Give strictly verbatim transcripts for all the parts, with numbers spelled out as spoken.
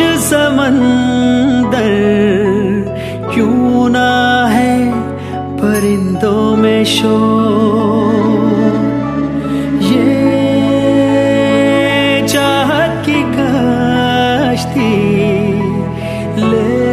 समंदर क्यों ना है परिंदों में शोर, ये चाहत की कश्ती ले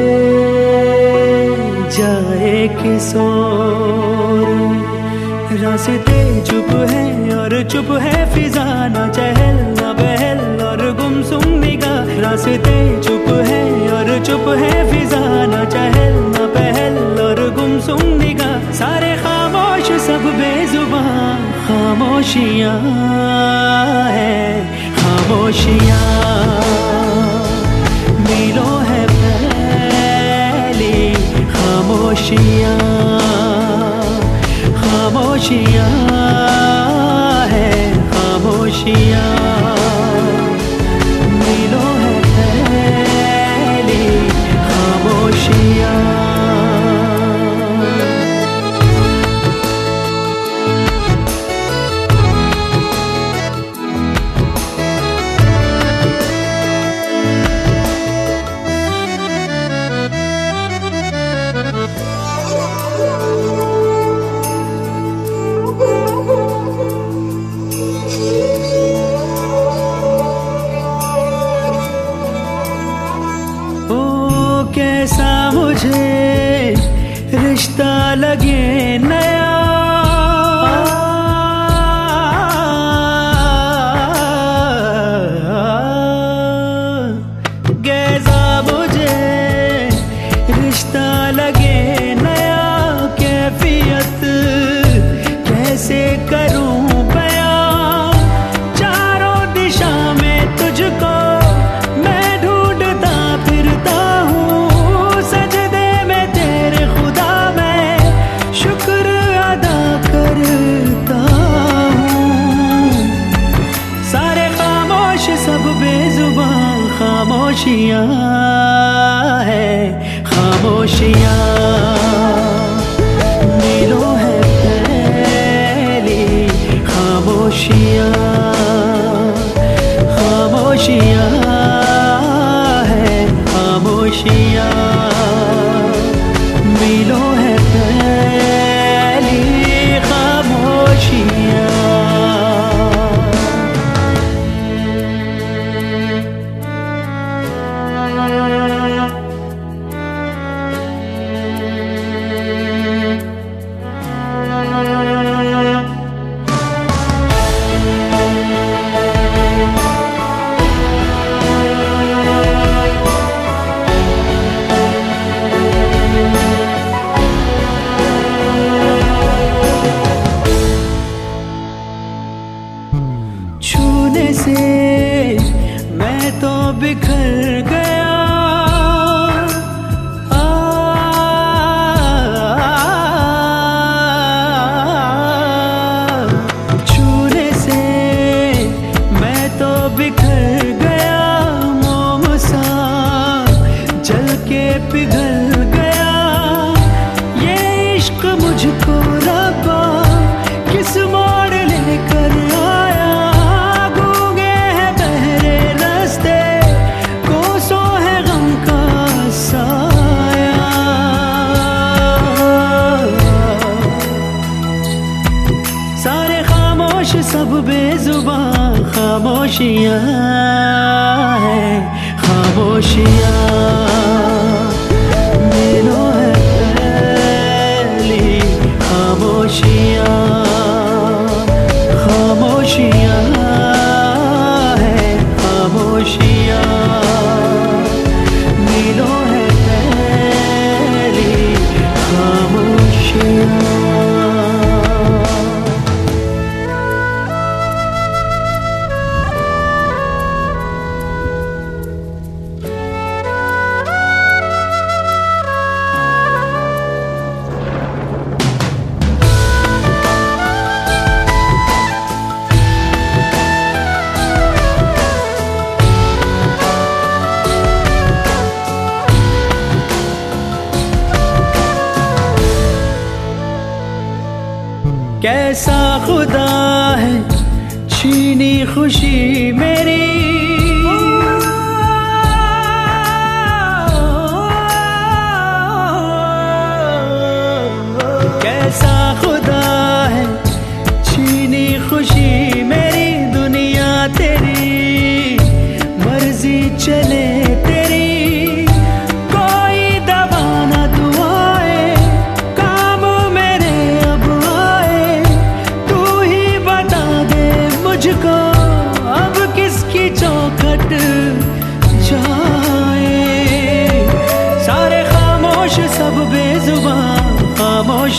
जाए किस ओर। रास्ते चुप है और चुप है फिजा, ना चहल ना बहल और गुमसुम निगाह। रास्ते चुप है और चुप है फिजा, ना चहल ना बहल और गुमसुम निगाह। सारे खामोश सब बेजुबान, खामोशियाँ है खामोशियाँ। मीलों है फैली खामोशियाँ, खामोशियाँ है खामोशियाँ। मीलों है फैली खामोशियाँ। कैसा मुझे रिश्ता लगे नया, कैसा मुझे रिश्ता लगे नया। कैफियत कैसे करूं बयां, चारों दिशा में तुझको मैं ढूंढता फिरता हूँ। खामोशियाँ है खामोशियाँ। मीलों है फैली खामोशियाँ, खामोशियाँ है खामोशियाँ। मीलों है फैली खामोशियाँ। छूने से मैं तो बिखर गया, आ, छूने से मैं तो बिखर गया। मोम सा जल के पिघल गया। ये इश्क मुझको रब्बा किस मोड़ लेकर आया। सब बेजुबान खामोशियाँ है खामोशियाँ। मीलों है फैली खामोशियाँ, खामोशियाँ है खामोशियाँ। मीलों है फैली खामोशियाँ। कैसा खुदा है छीनी खुशी मेरी,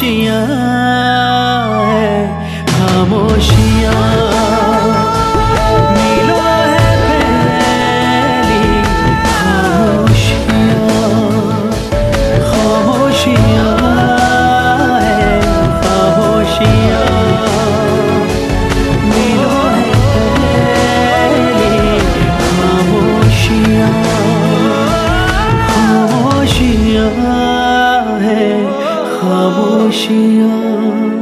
खामोशियाँ है खामोशियाँ मिलो है पहली खामोशियाँ खामोशियाँ है खामोशियाँ मिलो है पहली खामोशियाँ खामोशियाँ है खामोशियाँ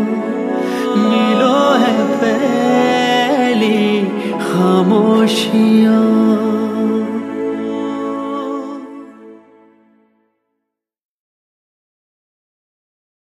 मिलो है पहली खामोशियाँ।